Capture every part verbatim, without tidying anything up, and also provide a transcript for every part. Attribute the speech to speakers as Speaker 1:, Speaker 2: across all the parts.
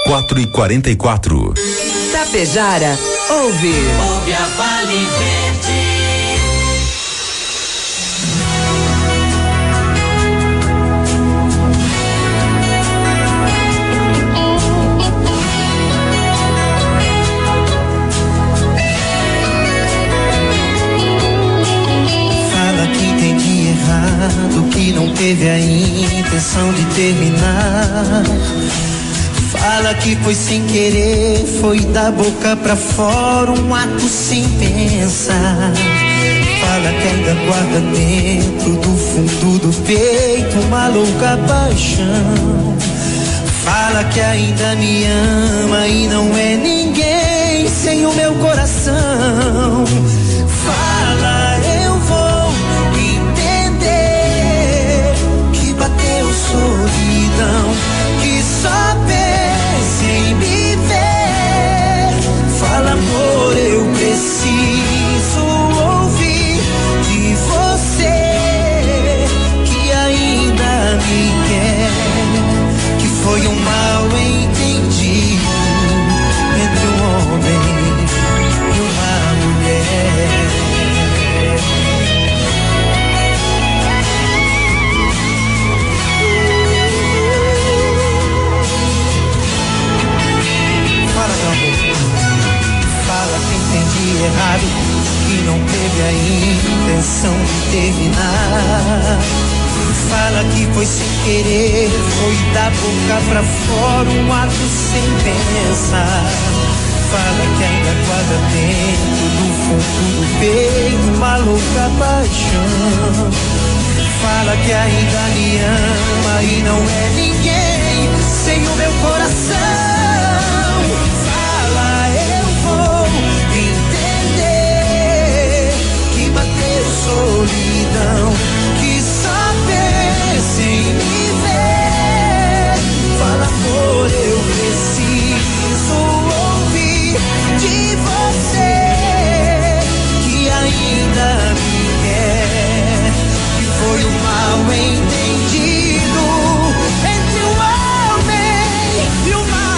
Speaker 1: quatro e quarenta e quatro.
Speaker 2: Tapejara, ouve.
Speaker 3: Ouve a Vale Verde.
Speaker 4: Fala que entendi errado, que não teve a intenção de terminar. Fala que foi sem querer, foi da boca pra fora, um ato sem pensar. Fala que ainda guarda dentro do fundo do peito uma louca paixão. Fala que ainda me ama e não é ninguém sem o meu coração. Fala, eu vou entender que bateu solidão, que só pensa em me ver. Fala, amor, eu preciso ouvir de você que ainda me quer, que foi um mal entendido entre um homem e uma mulher. Fala, meu amor. Fala que entendi errado, que não teve a intenção de terminar. Fala que foi sem querer, foi da boca pra fora, um ato sem pensar. Fala que ainda guarda dentro do fundo do peito uma louca paixão. Fala que ainda me ama e não é ninguém sem o meu coração. Fala, eu vou entender que bateu solidão, que só pensa em me ver. Fala, amor, eu preciso ouvir de você que ainda me quer, que foi um mal entendido entre um homem e uma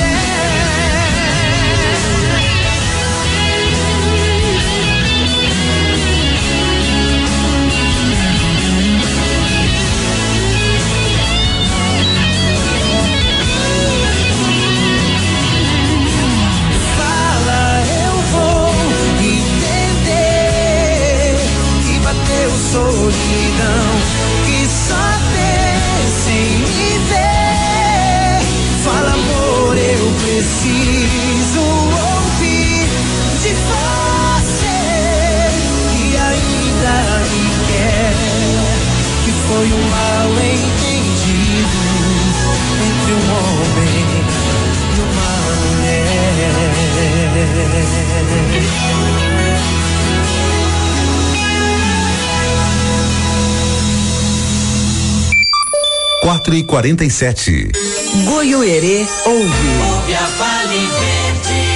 Speaker 4: solidão, que só pensa em me ver. Fala, amor, eu preciso ouvir de você que ainda me quer, que foi um mal entendido entre um homem e uma mulher.
Speaker 1: quatro e quarenta e sete.
Speaker 2: Goiuerê, ouve.
Speaker 3: Ouve a Vale Verde.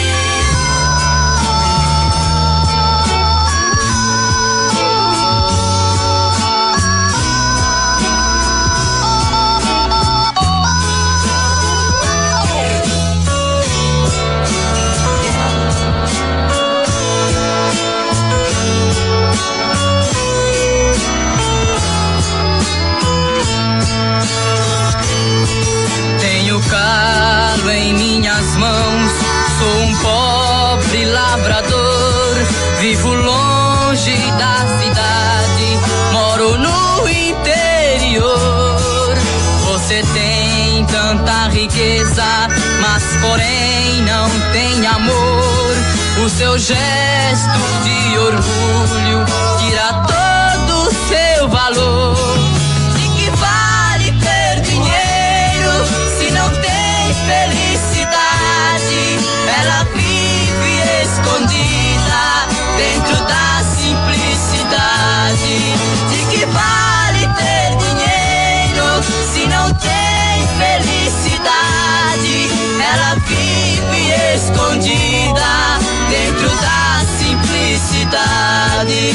Speaker 5: Calo em minhas mãos, sou um pobre lavrador, vivo longe da cidade, moro no interior. Você tem tanta riqueza, mas porém não tem amor. O seu gesto de orgulho tira todo o seu valor. De que vale ter dinheiro se não tem felicidade? Ela vive escondida dentro da simplicidade. De que vale ter dinheiro se não tem felicidade? Ela vive escondida dentro da simplicidade.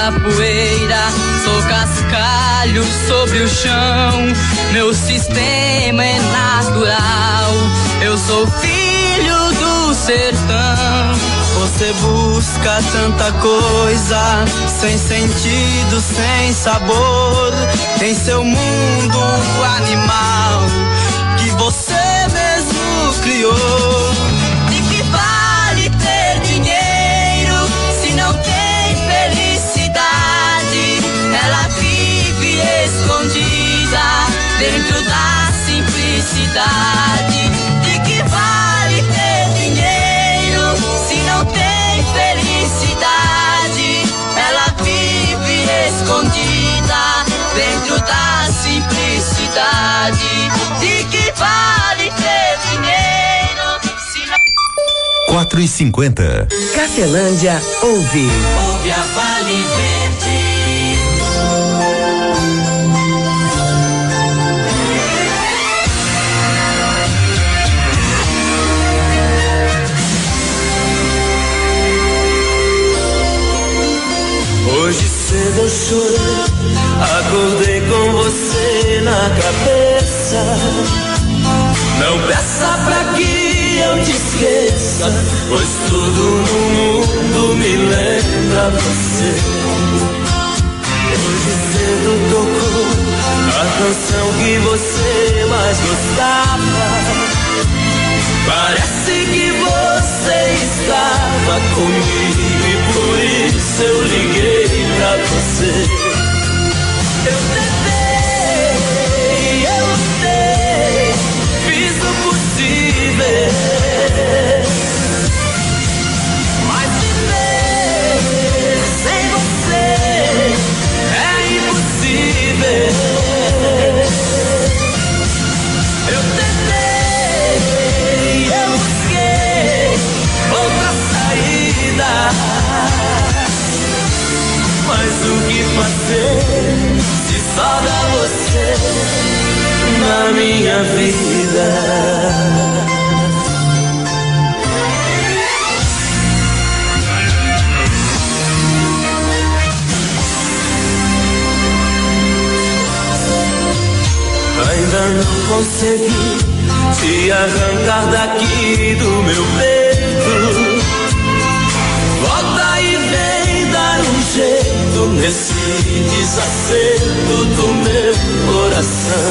Speaker 5: da poeira, sou cascalho sobre o chão. Meu sistema é natural, eu sou filho do sertão. Você busca tanta coisa, sem sentido, sem sabor, em seu mundo animal que você mesmo criou. De que vale ter dinheiro se não tem felicidade? Ela vive escondida dentro da simplicidade. De que vale ter dinheiro se não tem felicidade? Ela vive escondida dentro da simplicidade. De que vale ter dinheiro se não...
Speaker 1: quatro e cinquenta.
Speaker 2: Cafelândia ouve.
Speaker 3: Ouve a Vale Verde.
Speaker 6: Hoje cedo eu chorei, acordei com você na cabeça. Não peça pra que eu te esqueça, pois tudo no mundo me lembra você. Hoje cedo tocou a canção que você mais gostava. Parece que você estava comigo e por isso eu liguei pra você. Eu tentei, eu lutei, fiz o possível, mas viver sem você é impossível. Eu tentei, eu busquei outra saída, mas o que fazer se só dá você na minha vida? Ainda não consegui te arrancar daqui do meu peito. Volta e vem dar um jeito nesse desacerto do meu coração.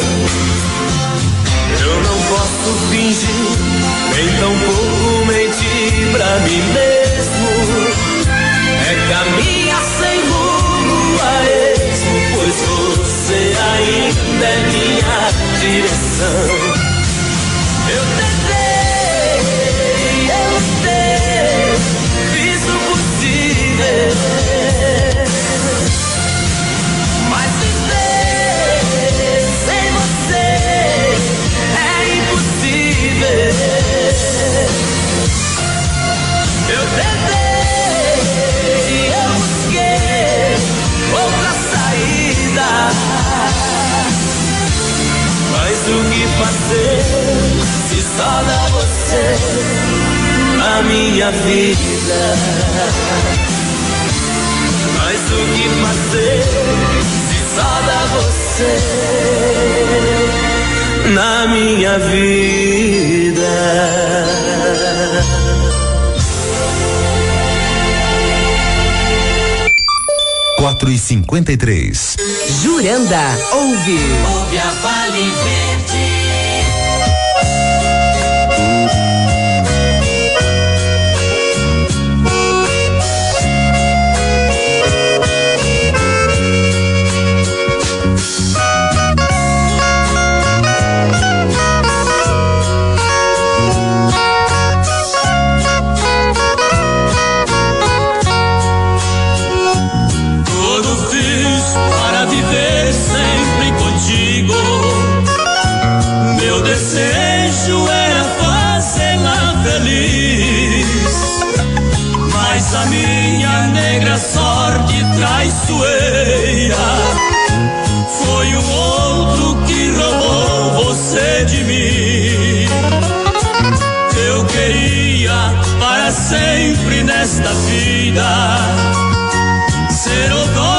Speaker 6: Eu não posso fingir, nem tampouco mentir pra mim mesmo. É caminhar sem rumo a esmo, pois você ainda é minha direção. Eu tentei, eu lutei, fiz o possível, mas viver sem você é impossível. Eu tentei, eu busquei outra saída, mas o que fazer se só dá você na minha vida? Mas o que fazer se só dá você na minha vida?
Speaker 1: quatro e cinquenta e três.
Speaker 2: Juranda ouve.
Speaker 3: Ouve a Vale Verde.
Speaker 6: A minha negra sorte traiçoeira foi um outro que roubou você de mim. Eu sempre nesta vida ser o dono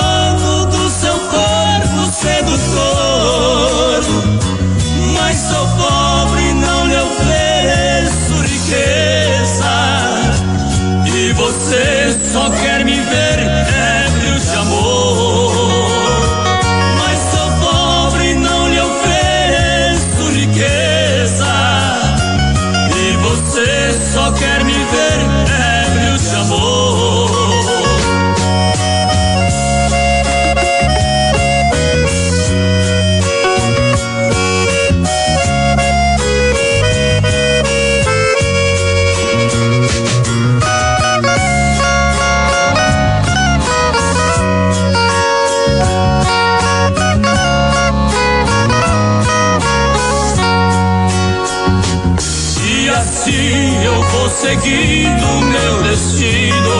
Speaker 6: vou seguindo meu destino,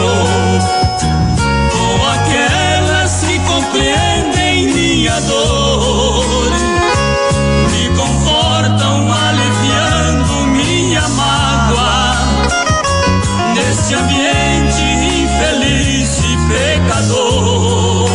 Speaker 6: com aquelas que compreendem minha dor, me confortam aliviando minha mágoa, neste ambiente infeliz e pecador.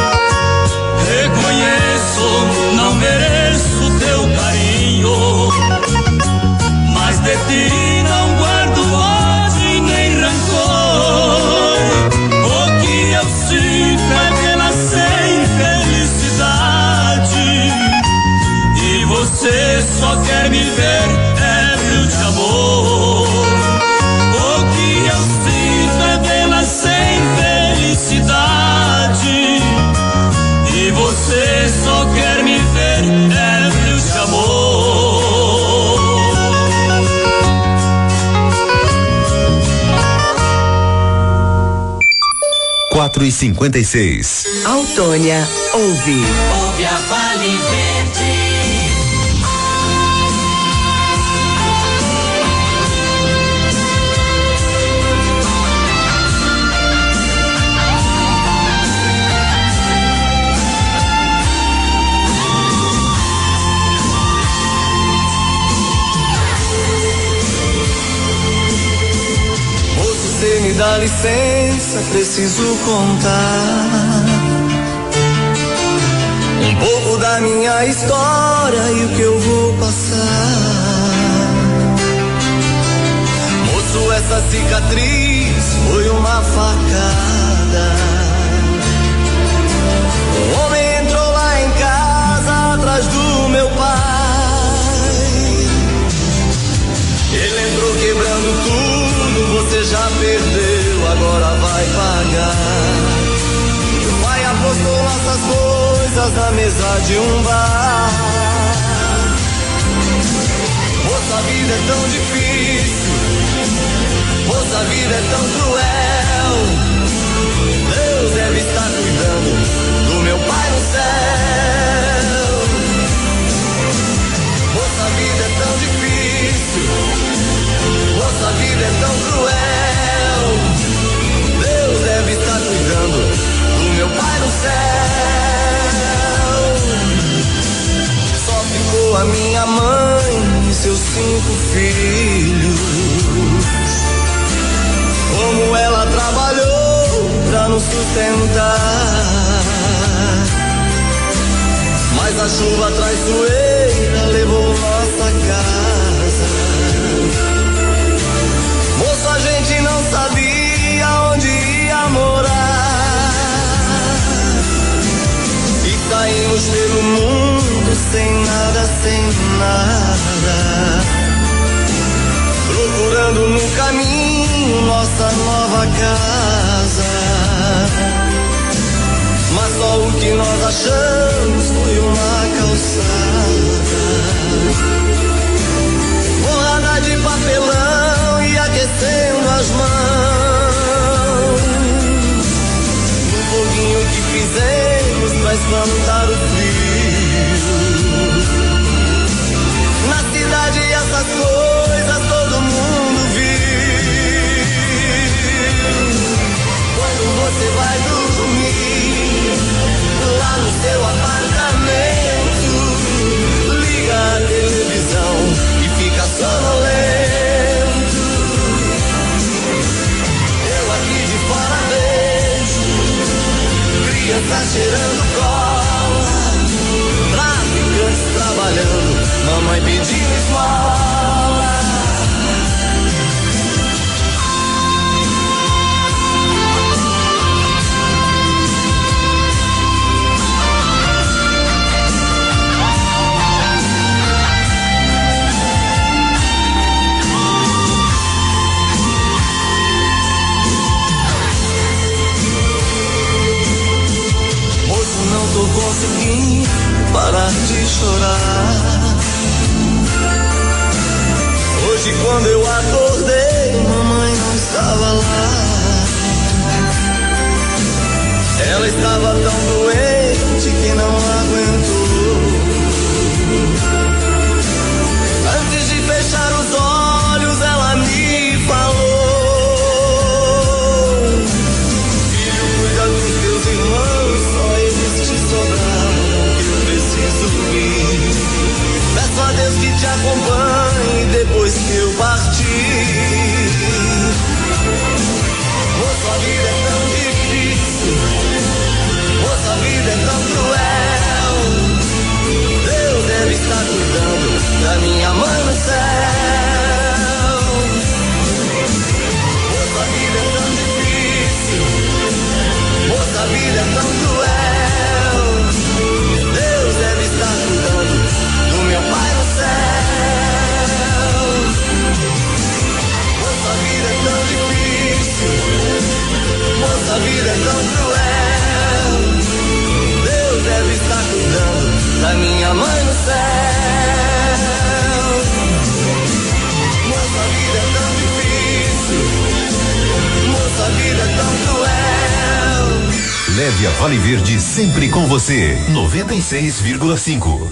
Speaker 6: Reconheço, não mereço teu carinho, mas de ti não guardo ódio nem rancor. O que eu sinto é pena sem felicidade, e você só quer me ver ébrio de amor. O que eu sinto é pena sem felicidade, e você só quer me ver ébrio de amor.
Speaker 1: quatro e cinquenta e seis.
Speaker 2: Autônia ouve.
Speaker 3: Ouve a Vale Verde.
Speaker 4: Você me dá licença, preciso contar um pouco da minha história e o que eu vou passar. Moço, essa cicatriz foi uma facada. Um homem entrou lá em casa atrás do meu pai. Ele entrou quebrando tudo. Você já perdeu, agora vai pagar. O pai apostou nossas coisas na mesa de um bar. Moça, a vida é tão difícil, moça, a vida é tão cruel. Deus deve estar cuidando do meu pai no céu. Moça, a vida é tão difícil, nossa vida é tão cruel. Deus deve estar cuidando do meu pai no céu. Só ficou a minha mãe e seus cinco filhos. Como ela trabalhou pra nos sustentar, mas a chuva traiçoeira levou nossa casa. Moço, a gente não sabia onde ia morar, e saímos pelo mundo sem nada, sem nada, procurando no caminho nossa nova casa. Mas só o que nós achamos foi uma calçada borrada de papelão e aquecendo as mãos, no foguinho que fizemos pra espantar o frio. Na cidade essas coisas todo mundo viu. Quando você vai dormir lá no seu apartamento, liga a televisão e fica sonolento. Criança cheirando cola, traficantes trabalhando, mamãe pedindo esmola. Não tô conseguindo parar de chorar. Hoje quando eu acordei, mamãe não estava lá. Ela estava tão doente que não aguentou. Antes de fechar os olhos, ela me falou:
Speaker 1: Ótica Vale Verde, sempre com você. noventa e seis vírgula cinco.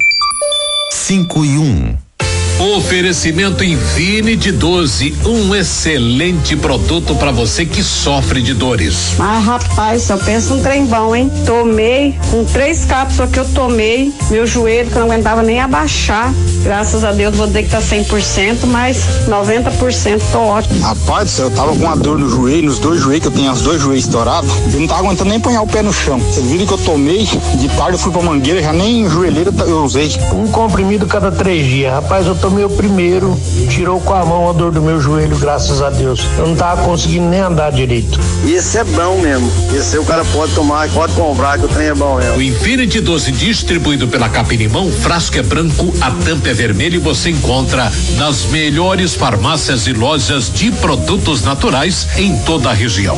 Speaker 1: cinco e um.
Speaker 7: Oferecimento Infinity doze, um excelente produto para você que sofre de dores.
Speaker 8: Mas rapaz, só pensa um trem bom, hein? Tomei, com três cápsulas que eu tomei, meu joelho que eu não aguentava nem abaixar. Graças a Deus vou dizer que tá cem por cento, mas noventa por cento tô ótimo.
Speaker 9: Rapaz do céu, eu tava com uma dor no joelho, nos dois joelhos, que eu tenho os dois joelhos estourados. Eu não tava aguentando nem apanhar o pé no chão. Vocês viram que eu tomei, de tarde eu fui pra Mangueira, já nem joelheira eu usei.
Speaker 10: Um comprimido cada três dias. Rapaz, eu tomei o primeiro, tirou com a mão a dor do meu joelho, graças a Deus. Eu não tava conseguindo nem andar direito.
Speaker 11: Esse é bom mesmo. Esse aí o cara pode tomar, pode comprar, que o trem é bom mesmo.
Speaker 7: O Infinity doze, distribuído pela Capinimão, frasco é branco, a tampa é vermelha e você encontra nas melhores farmácias e lojas de produtos naturais em toda a região.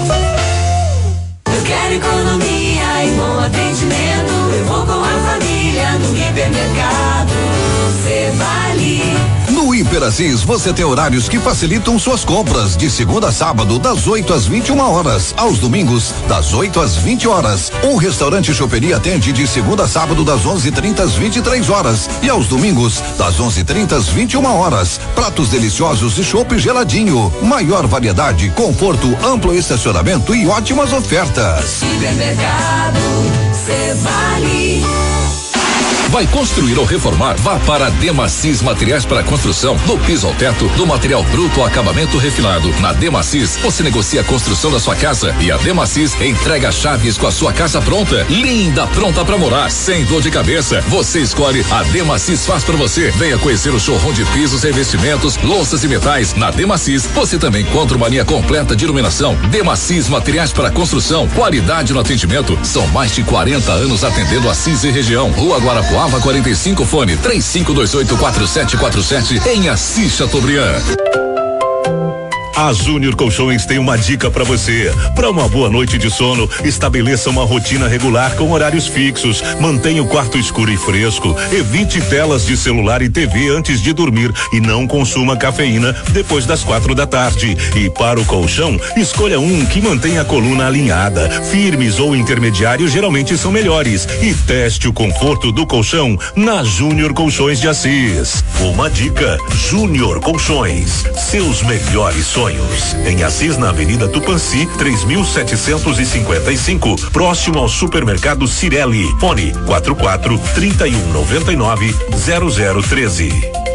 Speaker 3: Eu quero economia e bom atendimento. Eu vou com a família no hipermercado. Cê vale.
Speaker 12: No Hiper Assis, você tem horários que facilitam suas compras, de segunda a sábado, das oito às vinte e uma horas, aos domingos, das oito às vinte horas. O restaurante Choperia atende de segunda a sábado, das onze e trinta às vinte e três horas, e aos domingos, das onze e trinta às vinte e uma horas. Pratos deliciosos e chopp geladinho. Maior variedade, conforto, amplo estacionamento e ótimas ofertas.
Speaker 3: Supermercado, cê vale.
Speaker 13: Vai construir ou reformar? Vá para a Demacis Materiais para Construção. Do piso ao teto, do material bruto ao acabamento refinado. Na Demacis, você negocia a construção da sua casa e a Demacis entrega chaves com a sua casa pronta. Linda, pronta para morar, sem dor de cabeça. Você escolhe, a Demacis faz para você. Venha conhecer o showroom de pisos, revestimentos, louças e metais. Na Demacis, você também encontra uma linha completa de iluminação. Demacis Materiais para Construção. Qualidade no atendimento. São mais de quarenta anos atendendo Assis e região. Rua Guarapuava quarenta e cinco, fone três cinco dois oito quatro sete quatro sete, em Assis Chateaubriand.
Speaker 14: A Júnior Colchões tem uma dica para você. Para uma boa noite de sono, estabeleça uma rotina regular com horários fixos. Mantenha o quarto escuro e fresco. Evite telas de celular e T V antes de dormir e não consuma cafeína depois das quatro da tarde. E para o colchão, escolha um que mantenha a coluna alinhada. Firmes ou intermediários geralmente são melhores. E teste o conforto do colchão na Júnior Colchões de Assis. Uma dica: Júnior Colchões, seus melhores sonhos. Em Assis, na Avenida Tupanci, três mil setecentos e cinquenta e cinco, próximo ao supermercado Cirelli. Fone quatro quatro, trinta e um, noventa e nove, zero zero treze.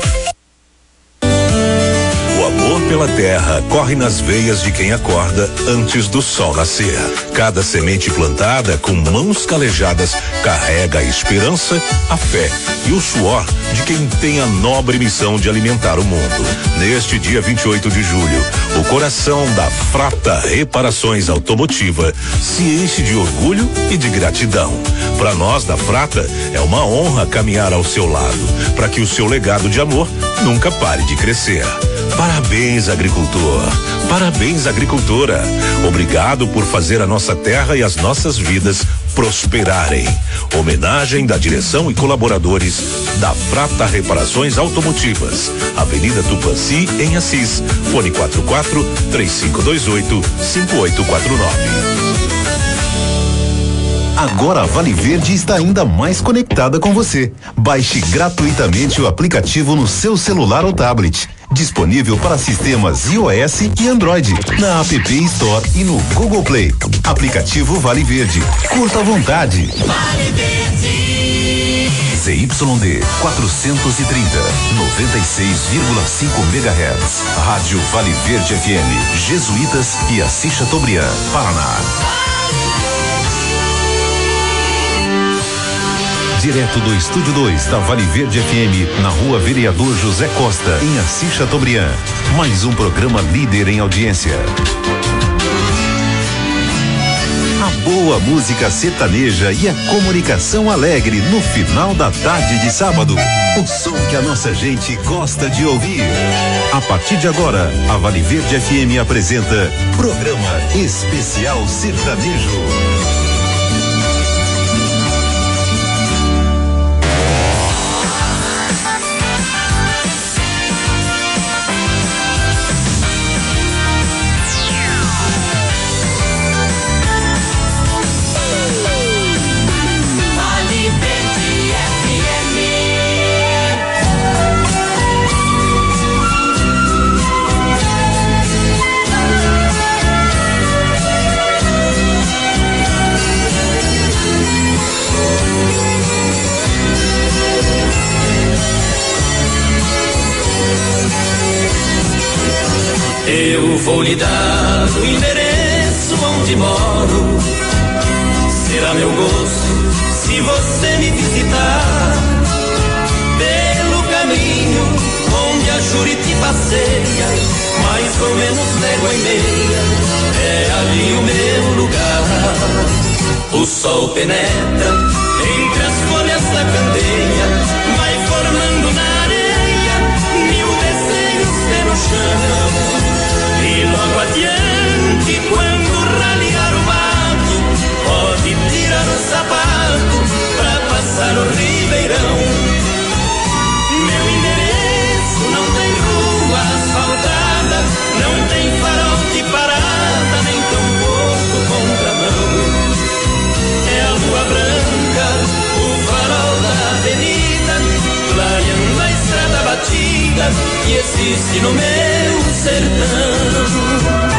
Speaker 14: O amor pela terra corre nas veias de quem acorda antes do sol nascer. Cada semente plantada com mãos calejadas carrega a esperança, a fé e o suor de quem tem a nobre missão de alimentar o mundo. Neste dia vinte e oito de julho, o coração da Frata Reparações Automotiva se enche de orgulho e de gratidão. Para nós da Frata, é uma honra caminhar ao seu lado, para que o seu legado de amor nunca pare de crescer. Parabéns, agricultor. Parabéns, agricultora. Obrigado por fazer a nossa terra e as nossas vidas prosperarem. Homenagem da direção e colaboradores da Frata Reparações Automotivas. Avenida Tupanci, em Assis. Fone quatro quatro, três cinco dois oito, cinco oito quatro nove.
Speaker 1: Agora a Vale Verde está ainda mais conectada com você. Baixe gratuitamente o aplicativo no seu celular ou tablet. Disponível para sistemas iOS e Android, na App Store e no Google Play. Aplicativo Vale Verde. Curta à vontade.
Speaker 3: Vale Verde.
Speaker 1: Z Y D quatrocentos e trinta, noventa e seis vírgula cinco megahertz. Rádio Vale Verde F M, Jesuítas e Assis Chateaubriand, Paraná. Direto do Estúdio dois da Vale Verde F M, na Rua Vereador José Costa, em Assis Chateaubriand. Mais um programa líder em audiência. A boa música sertaneja e a comunicação alegre no final da tarde de sábado. O som que a nossa gente gosta de ouvir. A partir de agora, a Vale Verde F M apresenta Programa Especial Sertanejo.
Speaker 6: vou lhe dar o endereço onde moro. Será meu gosto se você me visitar. Pelo caminho onde a Juriti passeia, mais ou menos légua e meia, é ali o meu lugar. O sol penetra entre as folhas da candeia, vai formando na areia mil desenhos pelo chão. E logo adiante, quando ralear o mato, pode tirar o sapato pra passar o ribeirão. Meu endereço não tem rua asfaltada, não tem farol de parada, nem tampouco contramão. É a lua branca, o farol da avenida, clareando a estrada batida que existe no meu sertão.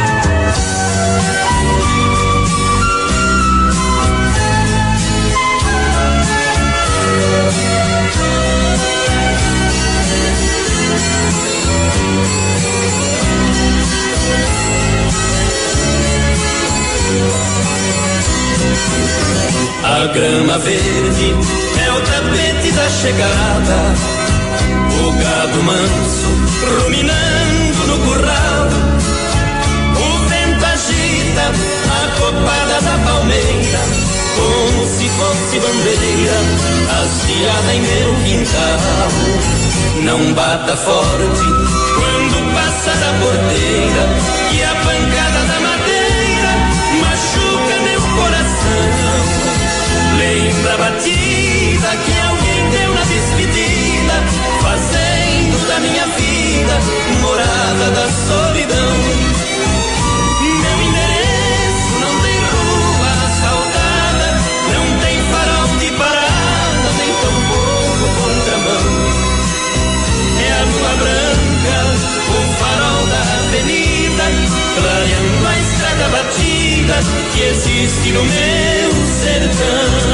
Speaker 6: A grama verde é o tapete da chegada, o gado manso ruminando no curral, o vento agita a copada da palmeira, como se fosse bandeira hasteada em meu quintal. Não bata forte quando passa da porteira, que a pancada da madeira machuca meu coração. Lembra a batida que alguém deu na despedida, fazendo da minha vida morada da solidão. Meu endereço não tem rua asfaltada, não tem farol de parada, nem tampouco contramão. É a lua branca, o farol da avenida, clareando a estrada batida que existe no meu sertão.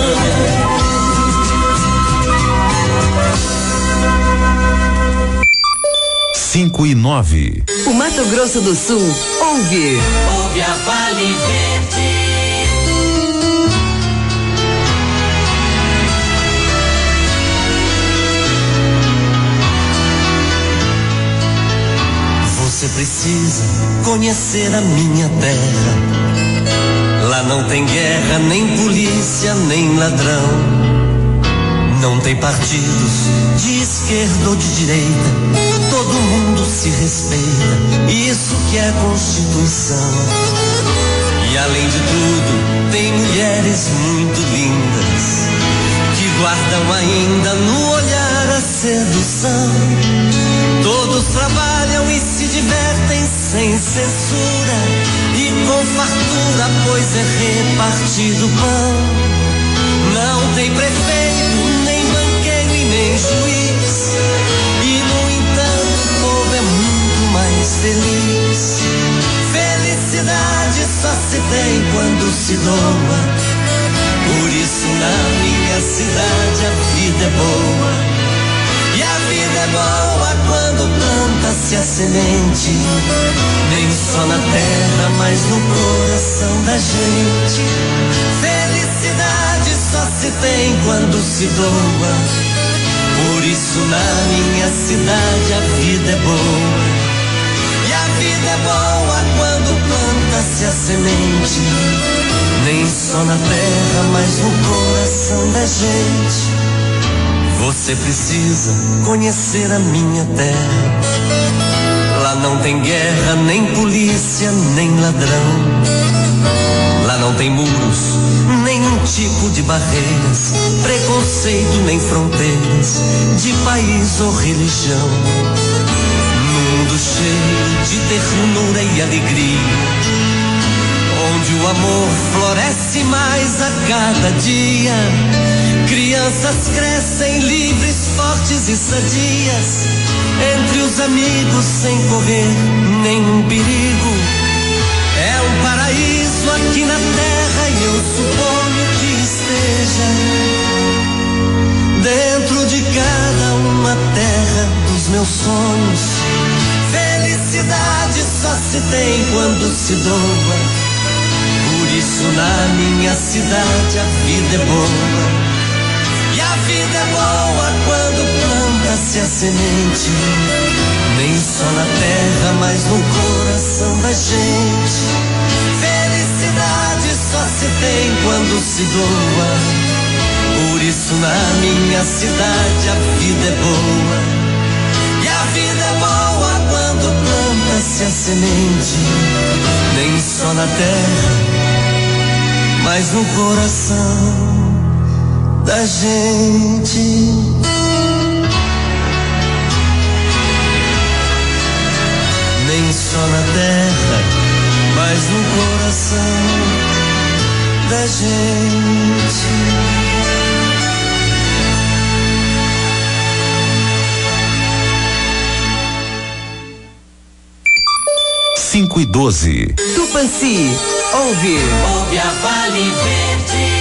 Speaker 1: Cinco e nove.
Speaker 2: O Mato Grosso do Sul ouve.
Speaker 3: Ouve a Vale Verde.
Speaker 6: Você precisa conhecer a minha terra. Lá não tem guerra, nem polícia, nem ladrão. Não tem partidos de esquerda ou de direita. Todo mundo se respeita, isso que é Constituição. E além de tudo, tem mulheres muito lindas que guardam ainda no olhar a sedução. Todos trabalham e se divertem sem censura e com fartura, pois é repartido o pão. Não tem prefeito, nem banqueiro e nem juiz, e no entanto o povo é muito mais feliz. Felicidade só se tem quando se doa, por isso na minha cidade a vida é boa. E a vida é boa quando planta-se a semente, nem só na terra, mas no coração da gente. Felicidade só se tem quando se doa, por isso na minha cidade a vida é boa. E a vida é boa quando planta-se a semente, nem só na terra, mas no coração da gente. Você precisa conhecer a minha terra. Lá não tem guerra, nem polícia, nem ladrão. Lá não tem muros, nenhum tipo de barreiras, preconceito nem fronteiras, de país ou religião. Num mundo cheio de ternura e alegria, onde o amor floresce mais a cada dia. Crianças crescem livres, fortes e sadias, entre os amigos sem correr nenhum perigo. É um paraíso aqui na terra e eu suponho que esteja dentro de cada uma terra dos meus sonhos. Felicidade só se
Speaker 4: tem quando se doa. Por isso na minha cidade a vida é boa. E a vida é boa quando planta-se a semente, nem só na terra, mas no coração da gente. Felicidade só se tem quando se doa. Por isso na minha cidade a vida é boa. E a vida é boa quando planta-se a semente, nem só na terra, mas no coração da gente. Nem só na terra, mas no coração da gente.
Speaker 1: Cinco e doze.
Speaker 2: Tupanci, ouve.
Speaker 3: Ouve a Vale Verde.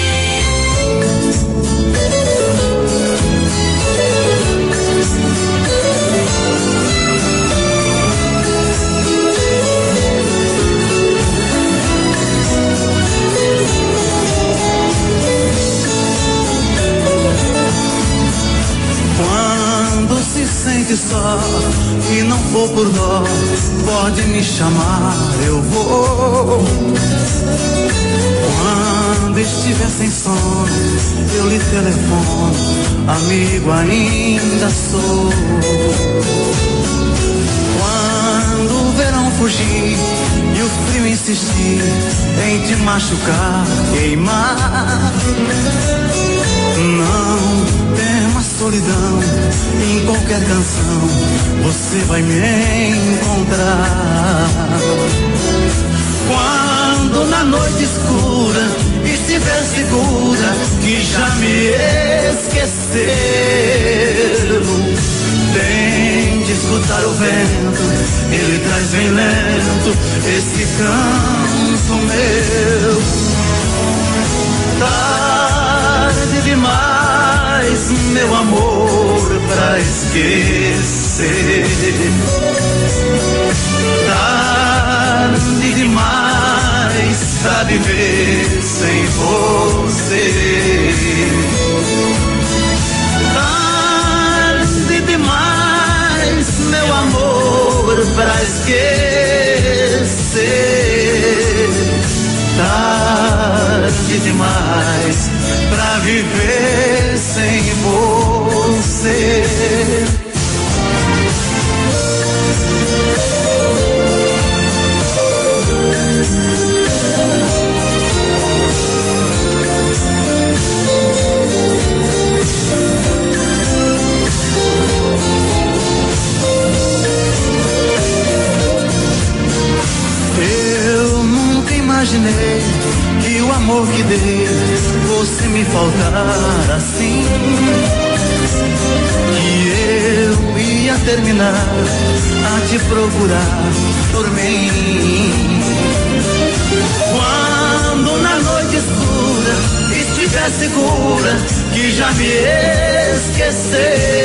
Speaker 4: Quando se sente só e não for por dó, pode me chamar, eu vou. Quando estiver sem sono, eu lhe telefono, amigo ainda sou. Quando o verão fugir e o frio insistir em te machucar, queimar, não tema a solidão, em qualquer canção você vai me encontrar. Quando na noite escura estiver segura que já me esqueceu, tente escutar o vento, ele traz bem lento esse canto meu. Tarde demais, meu amor, pra esquecer. Tarde demais pra viver sem você. Tarde demais, meu amor, pra esquecer. Tarde demais pra viver sem você. Eu nunca imaginei que o amor que dei fosse me faltar assim, que eu ia terminar a te procurar por mim. Quando na noite escura estiver segura que já me esqueceu,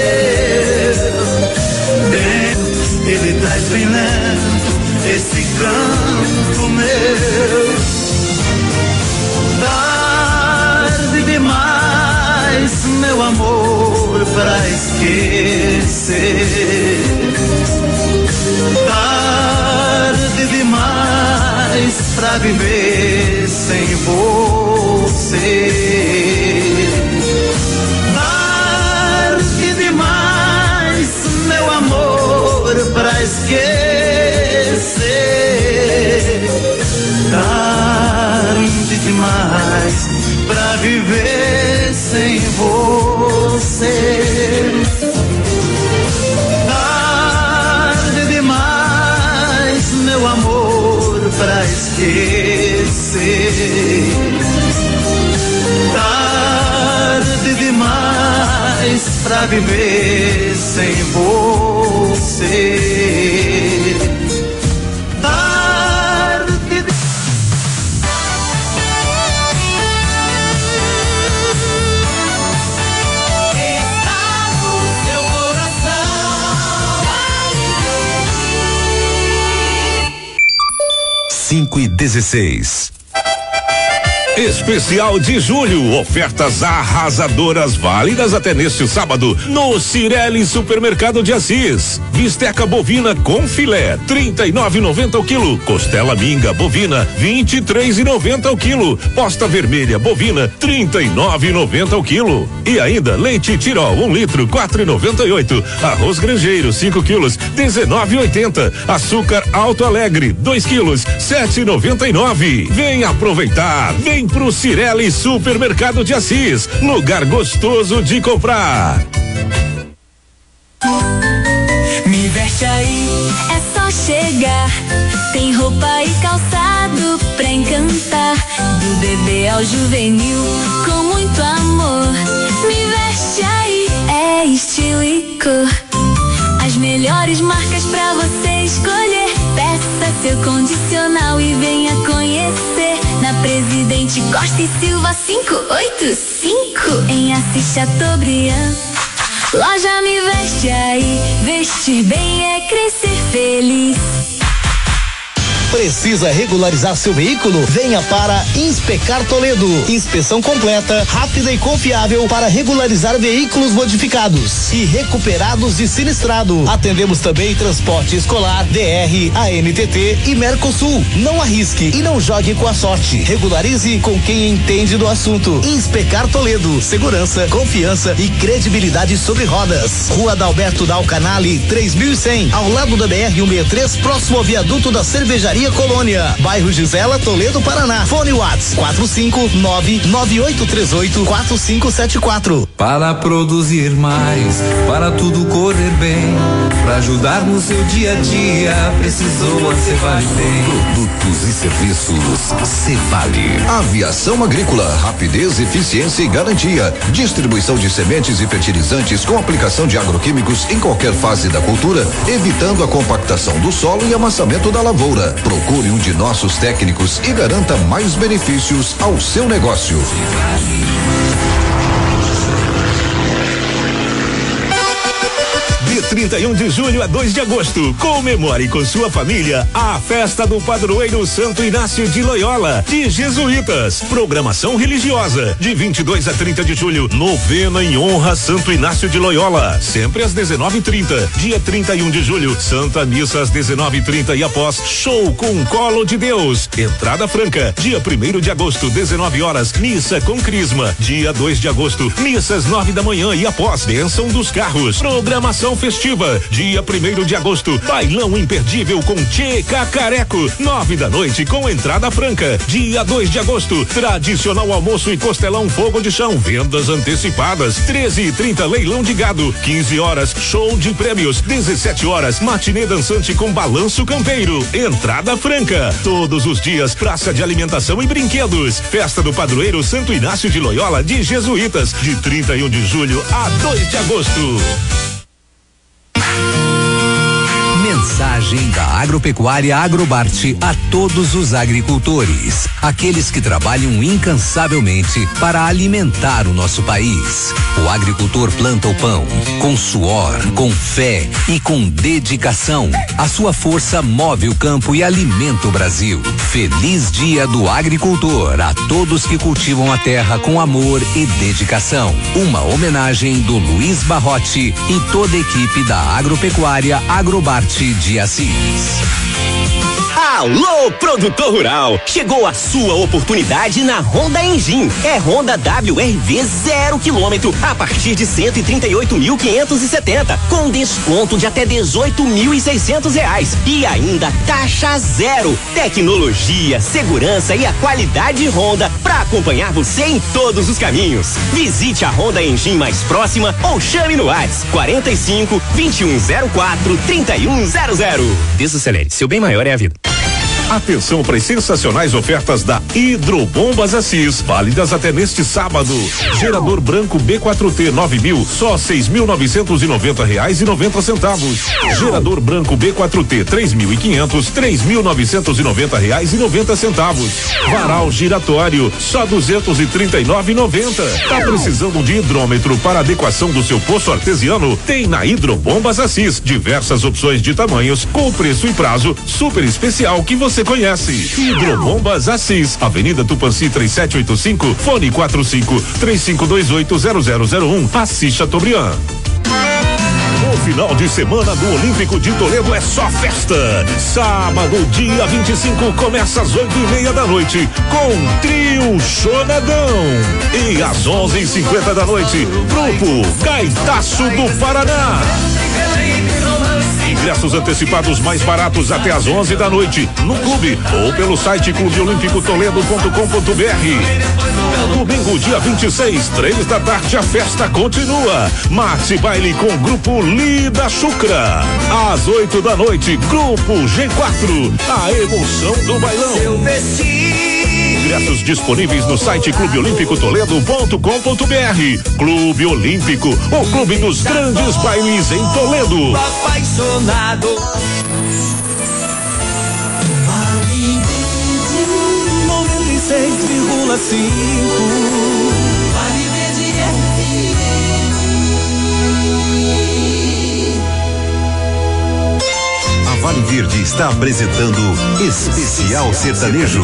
Speaker 4: ele traz bem lento esse canto meu. Tarde demais, meu amor, pra esquecer. Tarde demais pra viver sem você. Tarde demais, meu amor, pra esquecer. Tarde demais pra viver sem você. Tarde demais, meu amor, pra esquecer. Tarde demais pra viver sem você.
Speaker 1: dezesseis.
Speaker 14: Especial de julho, ofertas arrasadoras válidas até neste sábado no Cirelli Supermercado de Assis. Bisteca bovina com filé, trinta e nove e noventa o quilo. Costela minga bovina, vinte e três e noventa o quilo. Posta vermelha bovina, trinta e nove e noventa o quilo. E ainda leite Tirol, um litro, quatro e noventa e oito. Arroz Grangeiro, cinco quilos, dezenove e oitenta. Açúcar Alto Alegre, dois quilos, sete e noventa e nove. Vem aproveitar, vem pro Cirelli Supermercado de Assis, lugar gostoso de comprar.
Speaker 3: Me veste aí, é só chegar. Tem roupa e calçado pra encantar. Do bebê ao juvenil, com muito amor. Me veste aí, é estilo e cor. As melhores marcas pra você escolher. Peça seu condicional e venha conhecer. Na Presidente Costa e Silva cinco oito cinco, em Assis Chateaubriand. Loja Me Veste aí, vestir bem é crescer feliz.
Speaker 15: Precisa regularizar seu veículo? Venha para Inspecar Toledo. Inspeção completa, rápida e confiável para regularizar veículos modificados e recuperados de sinistrado. Atendemos também transporte escolar, D R, A N T T e Mercosul. Não arrisque e não jogue com a sorte. Regularize com quem entende do assunto. Inspecar Toledo. Segurança, confiança e credibilidade sobre rodas. Rua Dalberto Dal Canale, três mil e cem, ao lado da B R cento e sessenta e três, próximo ao viaduto da Cervejaria Colônia, bairro Gisela, Toledo, Paraná. Fone Whats quatro cinco nove nove oito três oito quatro cinco sete quatro.
Speaker 16: Para produzir mais, para tudo correr bem, para ajudar no seu dia a dia, precisou a Cevale tem.
Speaker 12: Produtos e serviços Cevale. Aviação agrícola, rapidez, eficiência e garantia. Distribuição de sementes e fertilizantes com aplicação de agroquímicos em qualquer fase da cultura, evitando a compactação do solo e amassamento da lavoura. Procure um de nossos técnicos e garanta mais benefícios ao seu negócio.
Speaker 14: De trinta e um de julho a dois de agosto, comemore com sua família a festa do padroeiro Santo Inácio de Loyola, de Jesuítas. Programação religiosa, de vinte e dois a trinta de julho, novena em honra a Santo Inácio de Loyola, sempre às dezenove e trinta. Dia trinta e um de julho, Santa Missa às dezenove e trinta e após, show com Colo de Deus. Entrada franca. Dia primeiro de agosto, dezenove horas, missa com Crisma. Dia dois de agosto, missas nove da manhã e após, bênção dos carros. Programação festiva. Dia primeiro de agosto, bailão imperdível com Tchê Cacareco, nove da noite com entrada franca. Dia dois de agosto, tradicional almoço e costelão fogo de chão, vendas antecipadas. treze e trinta leilão de gado. quinze horas, show de prêmios. dezessete horas, matinê dançante com balanço campeiro. Entrada franca. Todos os dias, praça de alimentação e brinquedos. Festa do padroeiro Santo Inácio de Loyola de Jesuítas, de trinta e um de julho a dois de agosto.
Speaker 17: Mensagem da Agropecuária Agrobarte a todos os agricultores, aqueles que trabalham incansavelmente para alimentar o nosso país. O agricultor planta o pão com suor, com fé e com dedicação. A sua força move o campo e alimenta o Brasil. Feliz Dia do Agricultor a todos que cultivam a terra com amor e dedicação. Uma homenagem do Luiz Barrote e toda a equipe da Agropecuária Agrobarte de Assis.
Speaker 18: Alô, produtor rural! Chegou a sua oportunidade na Honda Engine. É Honda W R V zero quilômetro a partir de cento e trinta e oito mil quinhentos e setenta, com desconto de até dezoito mil e seiscentos reais e ainda taxa zero. Tecnologia, segurança e a qualidade Honda para acompanhar você em todos os caminhos. Visite a Honda Engine mais próxima ou chame no WhatsApp quarenta e cinco, vinte e um zero quatro, trinta e um zero zero. Desacelere, seu bem maior é a vida.
Speaker 14: Atenção para as sensacionais ofertas da Hidrobombas Assis, válidas até neste sábado. Gerador branco B quatro T nove mil, só seis mil novecentos e noventa reais e noventa centavos. Gerador branco B quatro T três mil e quinhentos, três mil novecentos e noventa reais e noventa centavos. Varal giratório, só duzentos e trinta e nove e noventa. Tá precisando de hidrômetro para adequação do seu poço artesiano? Tem na Hidrobombas Assis diversas opções de tamanhos, com preço e prazo super especial que você você conhece. Hidrobombas Assis, Avenida Tupanci três sete oito cinco, fone quatro cinco três cinco dois oito zero zero zero um, Assis Chateaubriand. O final de semana do Olímpico de Toledo é só festa. Sábado, dia vinte e cinco, começa às oito e meia da noite com Trio Chonadão. E às onze e cinquenta da noite, Grupo Gaitaço do Paraná. Ingressos antecipados mais baratos até às onze da noite no clube ou pelo site clube olímpico toledo ponto com ponto br. Domingo, dia vinte e seis, três da tarde, a festa continua. Maxi baile com Grupo Lida Chucra. Às oito da noite, Grupo G quatro, a emoção do bailão. Ingressos disponíveis no site clube olímpico toledo ponto com ponto br. Clube Olímpico, o clube dos grandes bailes em Toledo.
Speaker 6: Apaixonado. noventa e seis vírgula cinco. Vale Verde F
Speaker 1: M. A Vale Verde está apresentando Especial Sertanejo.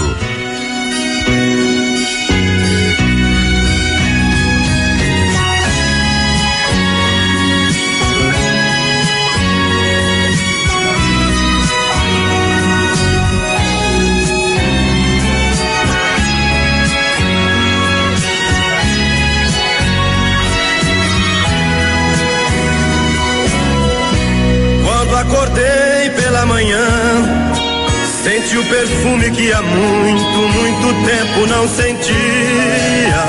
Speaker 6: Acordei pela manhã, senti o perfume que há muito, muito tempo não sentia.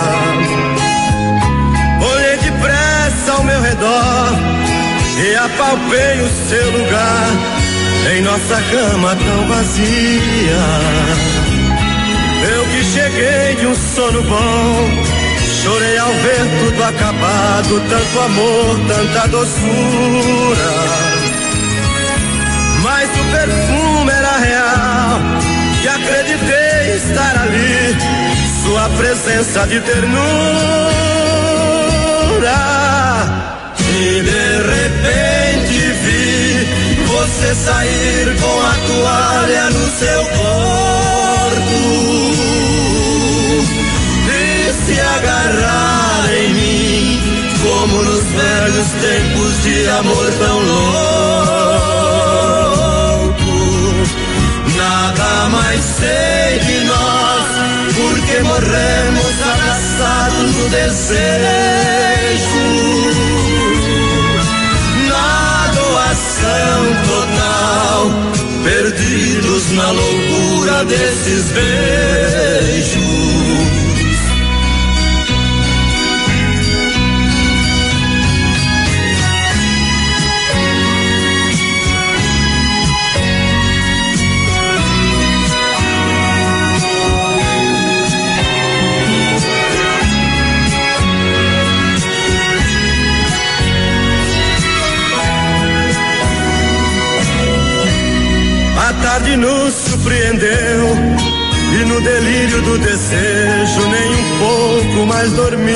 Speaker 6: Olhei depressa ao meu redor e apalpei o seu lugar em nossa cama tão vazia. Eu que cheguei de um sono bom, chorei ao ver tudo acabado, tanto amor, tanta doçura. Mas o perfume era real e acreditei estar ali, sua presença de ternura. E de repente vi você sair com a toalha no seu corpo e se agarrar em mim, como nos velhos tempos de amor tão louco. Nada mais sei de nós, porque morremos abraçados no desejo. Na doação total, perdidos na loucura desses beijos. A tarde nos surpreendeu e no delírio do desejo nem um pouco mais dormimos,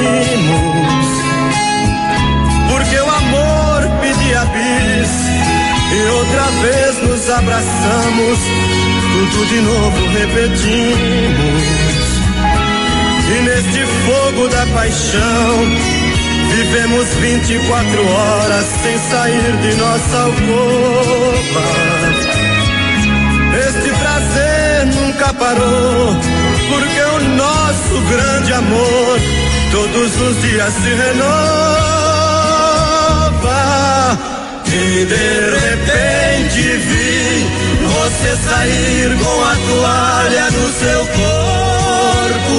Speaker 6: porque o amor pedia bis e outra vez nos abraçamos, tudo de novo repetimos. E neste fogo da paixão vivemos vinte e quatro horas sem sair de nossa alcova. Este prazer nunca parou, porque o nosso grande amor todos os dias se renova. E de repente vi você sair com a toalha no seu corpo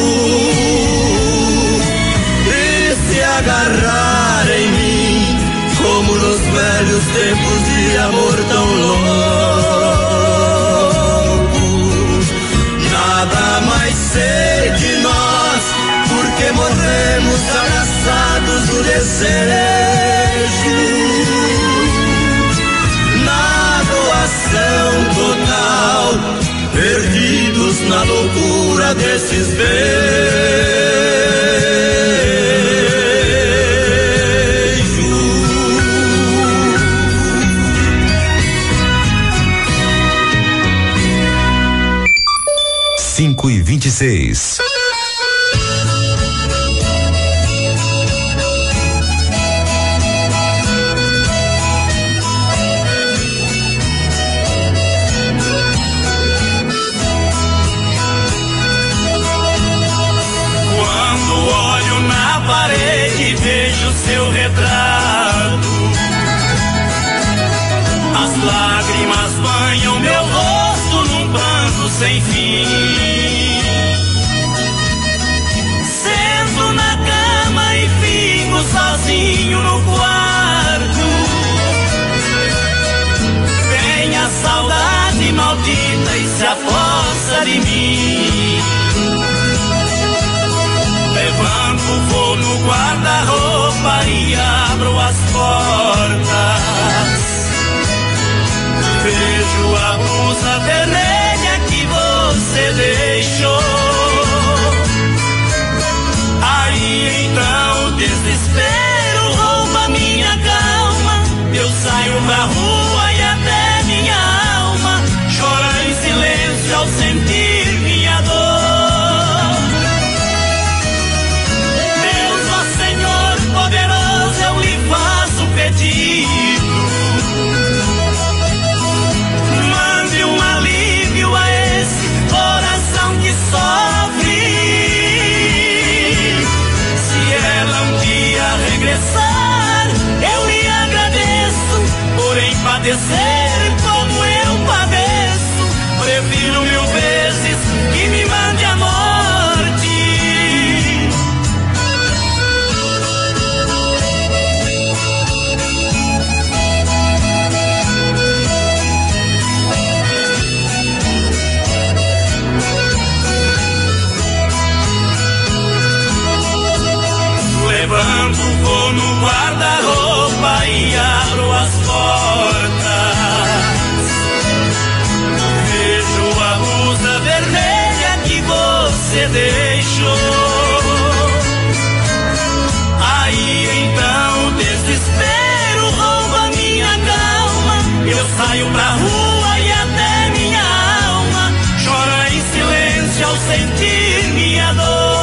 Speaker 6: e se agarrar em mim, como nos velhos tempos de amor tão louco. Nada mais sei de nós, porque morremos abraçados no desejo. Na doação total, perdidos na loucura desses beijos. regressar, eu lhe agradeço. Porém padecer como eu padeço, prefiro mil vezes que me mande a morte. Levanto, vou no guarda-roupa e abro as portas. Vejo a blusa vermelha que você deixou. Aí então o desespero rouba minha calma. Eu saio pra rua e até minha alma chora em silêncio ao sentir minha dor.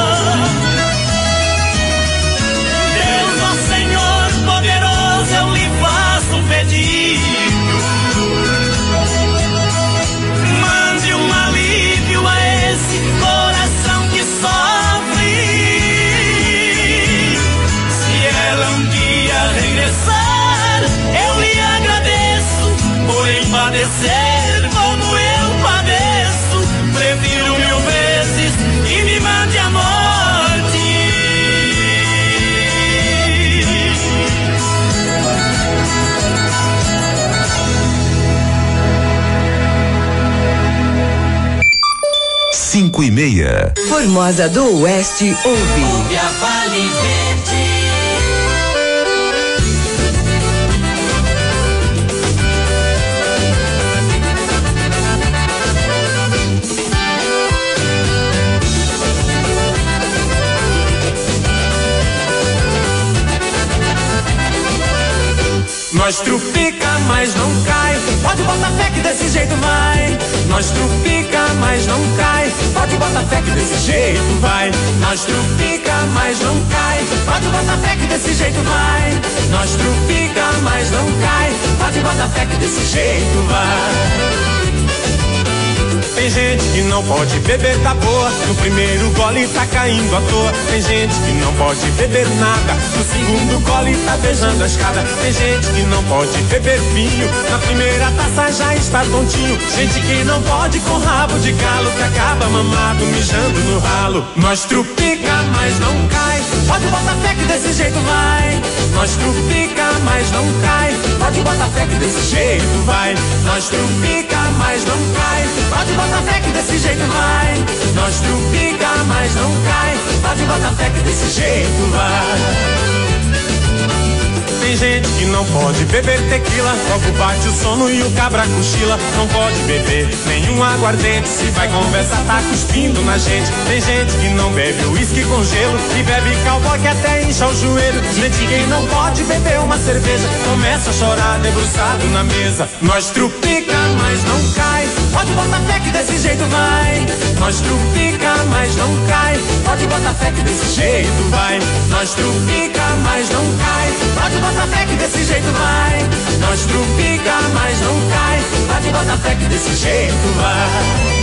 Speaker 6: Eu lhe faço um pedido, mande um alívio a esse coração que sofre. Se ela um dia regressar, eu lhe agradeço. Porém padecer como eu padeço, prefiro mil vezes que me mande a morte.
Speaker 1: Cinco e meia.
Speaker 2: Formosa do Oeste ouve.
Speaker 6: Ouve a Vale Verde. Nós trupica, mas não cai. Pode botar fé que desse jeito vai. Nós trupica, mas não cai. Pode botar fé que desse jeito vai. Nós trupica, mas não cai. Pode botar fé que desse jeito vai. Nós trupica, mas não cai. Pode botar fé que desse jeito vai. Tem gente que não pode beber da boa, no primeiro gole tá caindo à toa. Tem gente que não pode beber nada, no segundo gole tá beijando a escada. Tem gente que não pode beber vinho, na primeira taça já está tontinho. Gente que não pode com rabo de galo, que acaba mamado mijando no ralo. Nós trupica, mas não cai. Pode botar fé que desse jeito vai. Nós trupica, mas não cai. Pode botar fé que desse jeito vai. Nós trupica, mas não cai. Pode botar fé que desse jeito vai. Nós trupica, mas não cai. Pode botar fé que desse jeito vai. Tem gente que não pode beber tequila, logo bate o sono e o cabra cochila. Não pode beber nenhum aguardente, se vai conversar tá cuspindo na gente. Tem gente que não bebe uísque com gelo e bebe cowboy que até incha o joelho. Gente que não pode beber uma cerveja, começa a chorar debruçado na mesa. Nós trupica, mas não cai. Pode botar fé que desse jeito vai. Nós trupica, mas não cai. Pode botar fé que desse jeito vai. Nós trupica, mas não cai. Pode botar fé que desse jeito vai. Nós trupica, mas não cai. Pode botar fé que desse jeito vai.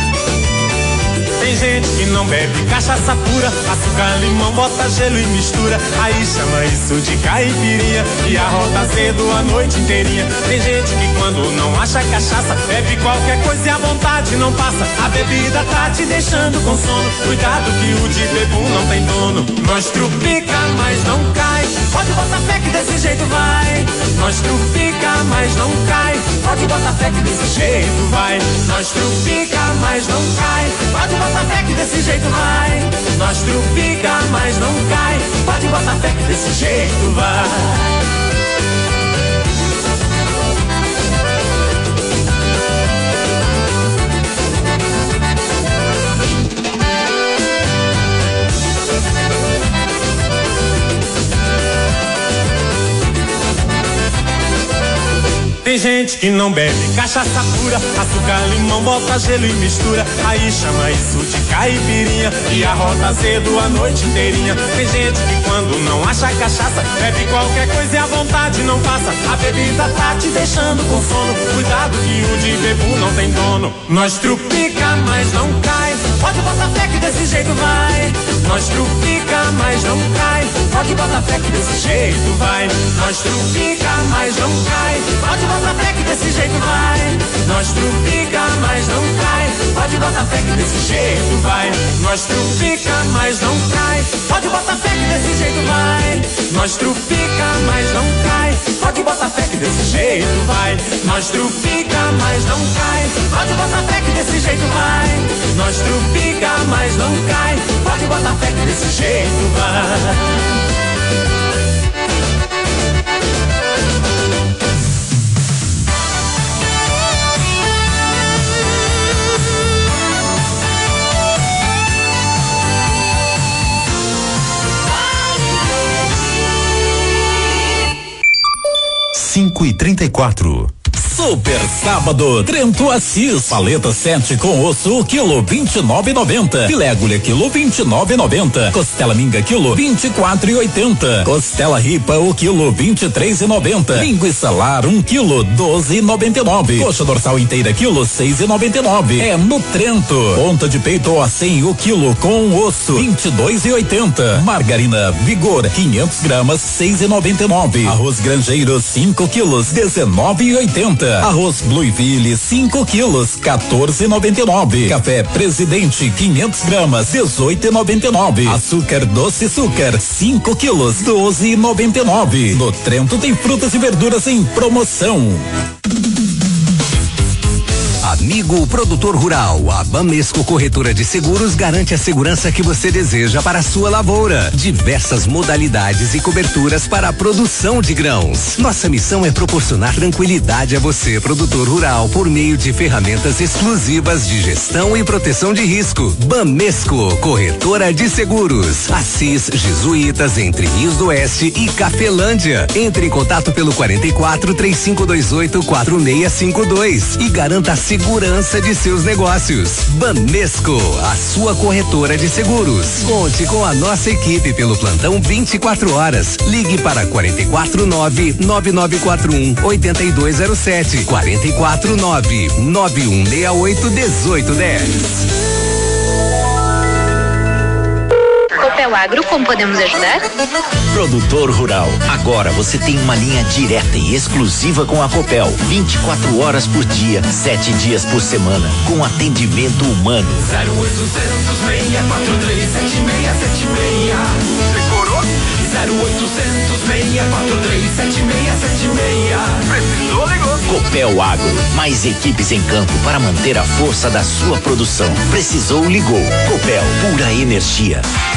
Speaker 6: Tem gente que não bebe cachaça pura, açúcar, limão, bota gelo e mistura. Aí chama isso de caipirinha e arrota cedo a noite inteirinha. Tem gente que quando não acha cachaça, bebe qualquer coisa e a vontade não passa. A bebida tá te deixando com sono, cuidado que o de bebum não tem dono. Nós trupica, mas não cai. Pode botar fé que desse jeito vai. Nós trupica, mas não cai. Pode botar fé que desse jeito vai. Nós trupica, mas não cai. Pode botar fé que desse jeito vai. Nós trupica, mas não cai. Pode botar fé que desse jeito vai. Tem gente que não bebe cachaça pura, açúcar, limão, bota gelo e mistura. Aí chama isso de caipirinha e arrota cedo a noite inteirinha. Tem gente que quando não acha cachaça, bebe qualquer coisa e a vontade não passa. A bebida tá te deixando com sono, cuidado que o de bebum não tem dono. Nós trupica, mas não cai. Pode botar fé que desse jeito vai. Nós trupica, mas não cai. Pode botar botar fé que desse jeito vai. Nós trupica, mas não cai. Pode botar fé que desse jeito vai. Nós trupica, mas não cai. Pode botar fé que desse jeito vai. Nós trupica, mas não cai. Pode botar fé que desse jeito vai. Nós trupica, mas não cai. Pode botar fé que desse jeito vai. Nós trupica, mas não cai. Pode botar fé que desse jeito vai. Nós trupica, mas não cai. Pode botar fé que desse jeito vai.
Speaker 1: cinco e trinta e quatro.
Speaker 19: Super sábado, Trento Assis, paleta sete com osso, quilo vinte e nove e noventa. Filé agulha, quilo vinte e nove e noventa. Costela minga, quilo vinte e quatro e oitenta. Costela ripa, o quilo vinte e três e noventa. Linguiça lar, um quilo doze e noventa e nove. Coxa dorsal inteira, quilo seis e noventa e nove. É no Trento. Ponta de peito a cem, o quilo com osso, vinte e dois e oitenta. Margarina Vigor, quinhentos gramas, seis e noventa e nove. Arroz Grangeiro, cinco quilos, dezenove e oitenta. Arroz Blueville, cinco quilos, quatorze e noventa e nove. Café Presidente, quinhentos gramas, dezoito e noventa e nove. Açúcar Doce Açúcar, cinco quilos, doze e noventa e nove. No Trento tem frutas e verduras em promoção.
Speaker 17: Amigo produtor rural, a Bamesco Corretora de Seguros garante a segurança que você deseja para a sua lavoura. Diversas modalidades e coberturas para a produção de grãos. Nossa missão é proporcionar tranquilidade a você, produtor rural, por meio de ferramentas exclusivas de gestão e proteção de risco. Bamesco Corretora de Seguros. Assis Jesuítas, entre Rios do Oeste e Cafelândia. Entre em contato pelo quarenta e quatro, três cinco dois oito, quatro seis cinco dois e garanta a segurança de seus negócios. Bamesco, a sua corretora de seguros. Conte com a nossa equipe pelo plantão vinte e quatro horas. Ligue para quarenta e quatro, nove nove nove quatro um, oito dois zero sete, quarenta e quatro, nove nove um seis oito, dezoito dez.
Speaker 20: Copel Agro, como podemos ajudar?
Speaker 21: Produtor rural, agora você tem uma linha direta e exclusiva com a Copel, vinte e quatro horas por dia, sete dias por semana, com atendimento humano.
Speaker 6: zero oitocentos, seis quatro três, sete seis sete seis. Decorou? zero oitocentos, seis quatro três, sete seis sete seis. Precisou, ligou.
Speaker 21: Copel Agro, mais equipes em campo para manter a força da sua produção. Precisou, ligou. Copel, pura energia.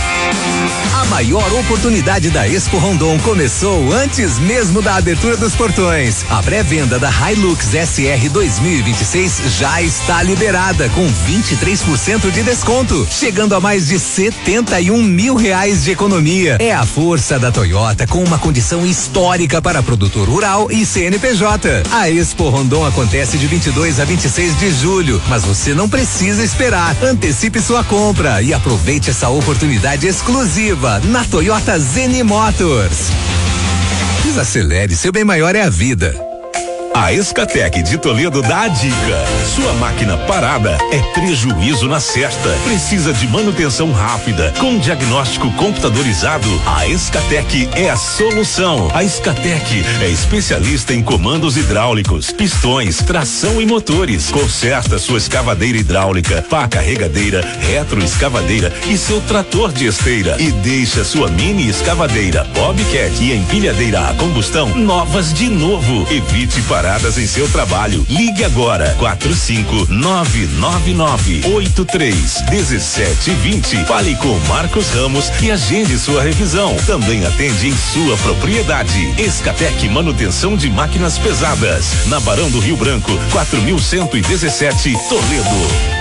Speaker 17: A maior oportunidade da Expo Rondon começou antes mesmo da abertura dos portões. A pré-venda da Hilux S R dois mil e vinte e seis já está liberada com vinte e três por cento de desconto, chegando a mais de setenta e um mil reais de economia. É a força da Toyota com uma condição histórica para produtor rural e C N P J. A Expo Rondon acontece de vinte e dois a vinte e seis de julho, mas você não precisa esperar. Antecipe sua compra e aproveite essa oportunidade exclusiva na Toyota Zen Motors. Desacelere, seu bem maior é a vida.
Speaker 14: A Escatec de Toledo dá a dica. Sua máquina parada é prejuízo na certa. Precisa de manutenção rápida, com diagnóstico computadorizado. A Escatec é a solução. A Escatec é especialista em comandos hidráulicos, pistões, tração e motores. Conserta sua escavadeira hidráulica, pá carregadeira, retroescavadeira e seu trator de esteira. E deixa sua mini escavadeira, bobcat e empilhadeira a combustão novas de novo. Evite parar em seu trabalho. Ligue agora quatro cinco nove nove nove oito três um sete dois zero. Fale com Marcos Ramos e agende sua revisão. Também atende em sua propriedade. Escatec Manutenção de Máquinas Pesadas, na Barão do Rio Branco, quatro mil cento e dezessete, Toledo.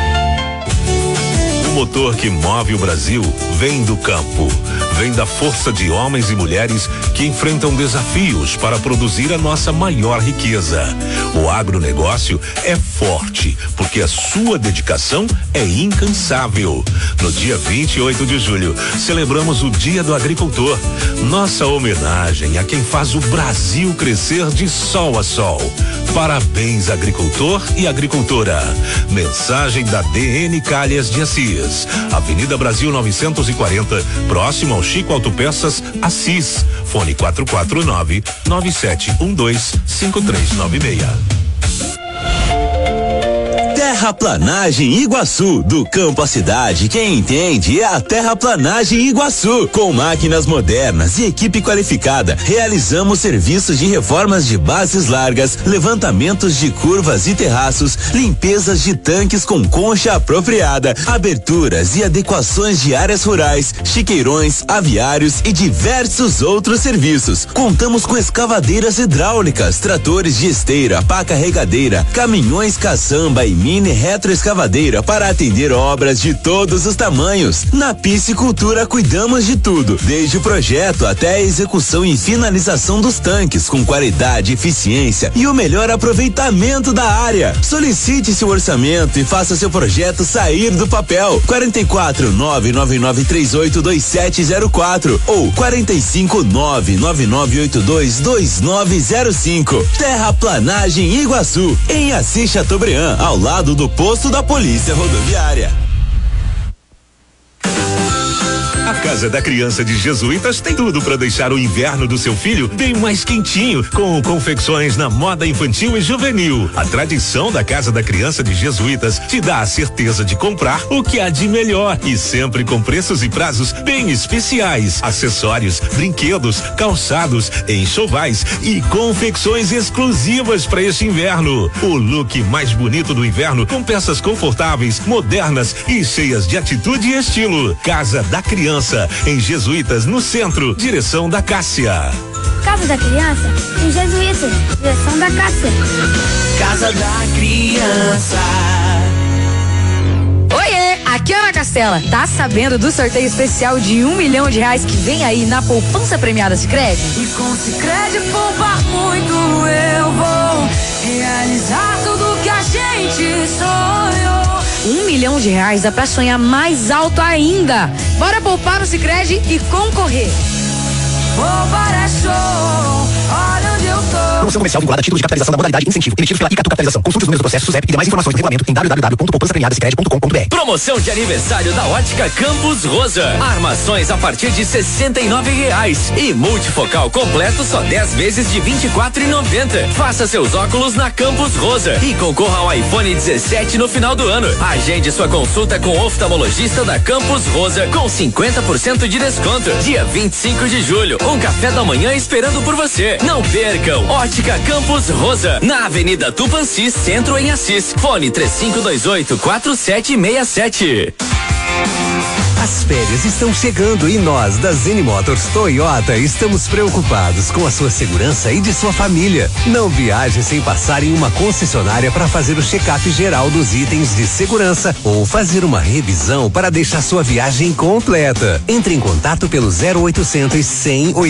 Speaker 14: O motor que move o Brasil vem do campo, vem da força de homens e mulheres que enfrentam desafios para produzir a nossa maior riqueza. O agronegócio é forte, porque a sua dedicação é incansável. No dia vinte e oito de julho, celebramos o Dia do Agricultor. Nossa homenagem a quem faz o Brasil crescer de sol a sol. Parabéns, agricultor e agricultora. Mensagem da D N Calhas de Assis. Assis. Avenida Brasil novecentos e quarenta, próximo ao Chico Autopeças, Assis. Fone quatro quatro nove, nove sete um dois, cinco três nove seis.
Speaker 20: Terraplanagem Iguaçu, do campo à cidade, quem entende é a Terraplanagem Iguaçu. Com máquinas modernas e equipe qualificada, realizamos serviços de reformas de bases largas, levantamentos de curvas e terraços, limpezas de tanques com concha apropriada, aberturas e adequações de áreas rurais, chiqueirões, aviários e diversos outros serviços. Contamos com escavadeiras hidráulicas, tratores de esteira, pá carregadeira, caminhões caçamba e mini retroescavadeira para atender obras de todos os tamanhos. Na piscicultura cuidamos de tudo, desde o projeto até a execução e finalização dos tanques, com qualidade, eficiência e o melhor aproveitamento da área. Solicite seu orçamento e faça seu projeto sair do papel. quarenta e quatro, nove nove nove três oito dois sete zero quatro ou quarenta e cinco, nove nove nove oito dois dois nove zero cinco. Terraplanagem Iguaçu, em Assis Chateaubriand, ao lado do posto da Polícia Rodoviária.
Speaker 14: A Casa da Criança de Jesuítas tem tudo para deixar o inverno do seu filho bem mais quentinho, com confecções na moda infantil e juvenil. A tradição da Casa da Criança de Jesuítas te dá a certeza de comprar o que há de melhor e sempre com preços e prazos bem especiais. Acessórios, brinquedos, calçados, enxovais e confecções exclusivas para este inverno. O look mais bonito do inverno, com peças confortáveis, modernas e cheias de atitude e estilo. Casa da Criança em Jesuítas, no centro, direção da Cássia.
Speaker 22: Casa da Criança em Jesuítas, direção da Cássia.
Speaker 6: Casa da Criança.
Speaker 23: Oiê, aqui é Ana Castela. Tá sabendo do sorteio especial de um milhão de reais que vem aí na poupança premiada Sicredi?
Speaker 3: E com Sicredi poupar muito eu vou realizar tudo que a gente sonhou.
Speaker 23: Um milhão de reais dá pra sonhar mais alto ainda. Bora poupar no Sicredi e concorrer.
Speaker 3: Poupar é show, olha onde eu tô.
Speaker 15: Promoção comercial vinculada a título de capitalização da modalidade incentivo, emitidos pela Icatu Capitalização. Consulte os números do processo SUSEP e demais informações no regulamento em w w w ponto poupança premiada sicredi ponto com ponto b r.
Speaker 24: Promoção de aniversário da Ótica Campus Rosa. Armações a partir de sessenta e nove reais e multifocal completo só dez vezes de vinte e quatro e noventa. Faça seus óculos na Campus Rosa e concorra ao iPhone dezessete no final do ano. Agende sua consulta com o oftalmologista da Campus Rosa com cinquenta por cento de desconto. Dia vinte e cinco de julho. Um café da manhã esperando por você. Não percam. Ótica Campus Rosa, na Avenida Tupãssis, Centro em Assis. Fone três cinco dois oito, quatro sete seis sete.
Speaker 17: As férias estão chegando e nós, da Zene Motors Toyota, estamos preocupados com a sua segurança e de sua família. Não viaje sem passar em uma concessionária para fazer o check-up geral dos itens de segurança ou fazer uma revisão para deixar sua viagem completa. Entre em contato pelo zero oitocentos, cem